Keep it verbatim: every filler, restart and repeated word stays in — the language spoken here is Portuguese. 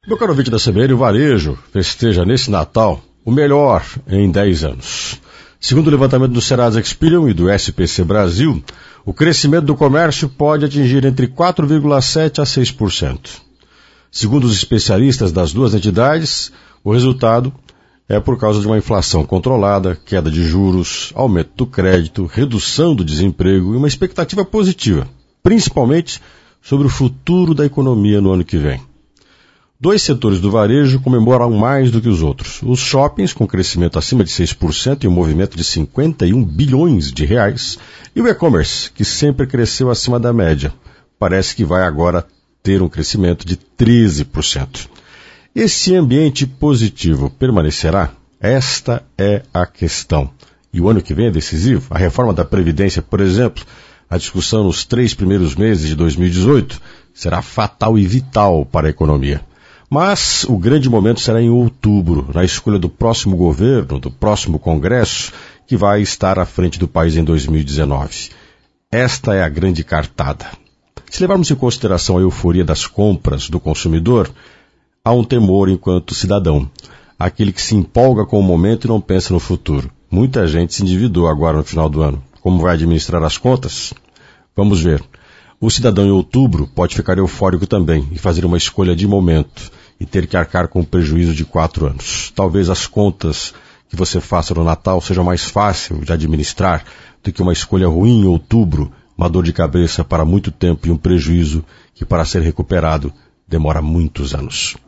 Meu caro ouvinte da C B N, o varejo festeja nesse Natal o melhor em dez anos. Segundo o levantamento do Serasa Experian e do S P C Brasil, o crescimento do comércio pode atingir entre quatro vírgula sete por cento a seis por cento. Segundo os especialistas das duas entidades, o resultado é por causa de uma inflação controlada, queda de juros, aumento do crédito, redução do desemprego e uma expectativa positiva, principalmente sobre o futuro da economia no ano que vem. Dois setores do varejo comemoram mais do que os outros. Os shoppings, com crescimento acima de seis por cento e um movimento de cinquenta e um bilhões de reais, e o e-commerce, que sempre cresceu acima da média. Parece que vai agora ter um crescimento de treze por cento. Esse ambiente positivo permanecerá? Esta é a questão. E o ano que vem é decisivo? A reforma da Previdência, por exemplo, a discussão nos três primeiros meses de dois mil e dezoito será fatal e vital para a economia. Mas o grande momento será em outubro, na escolha do próximo governo, do próximo Congresso, que vai estar à frente do país em dois mil e dezenove. Esta é a grande cartada. Se levarmos em consideração a euforia das compras do consumidor, há um temor enquanto cidadão, aquele que se empolga com o momento e não pensa no futuro. Muita gente se endividou agora no final do ano. Como vai administrar as contas? Vamos ver. O cidadão em outubro pode ficar eufórico também e fazer uma escolha de momento e ter que arcar com um prejuízo de quatro anos. Talvez as contas que você faça no Natal sejam mais fácil de administrar do que uma escolha ruim em outubro, uma dor de cabeça para muito tempo e um prejuízo que, para ser recuperado, demora muitos anos.